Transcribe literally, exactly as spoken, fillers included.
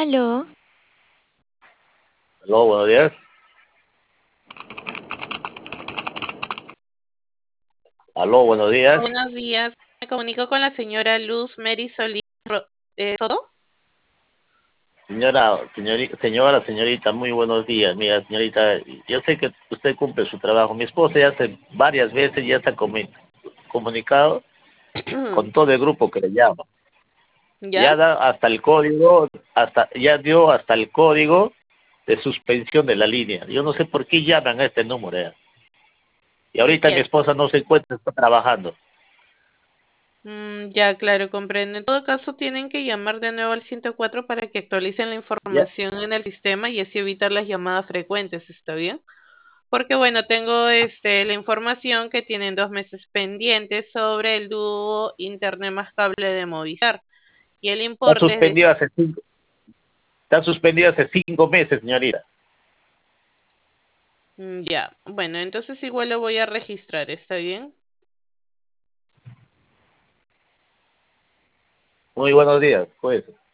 Aló, Aló, buenos días. Aló, buenos días. Buenos días, me comunico con la señora Luz Mary Solís Ro- eh, Soto. Señora, señorita, señora, señorita, muy buenos días. Mira, señorita, yo sé que usted cumple su trabajo. Mi esposa ya hace varias veces ya está comu- comunicado con todo el grupo que le llama. ¿Ya? Ya da hasta el código, hasta ya dio hasta el código de suspensión de la línea. Yo no sé por qué llaman a este número. ya. Y ahorita mi Ya, esposa no se encuentra, está trabajando. mm, ya, claro, comprendo. En todo caso, tienen que llamar de nuevo al ciento cuatro para que actualicen la Ya, información en el sistema y así evitar las llamadas frecuentes, ¿está bien? Porque bueno, tengo este la información que tienen dos meses pendientes sobre el dúo Internet más cable de Movistar y el está importe es de... suspendido hace cinco, está suspendido hace cinco meses, señorita. Mm, ya, bueno, entonces igual lo voy a registrar, ¿está bien? Muy buenos días, pues.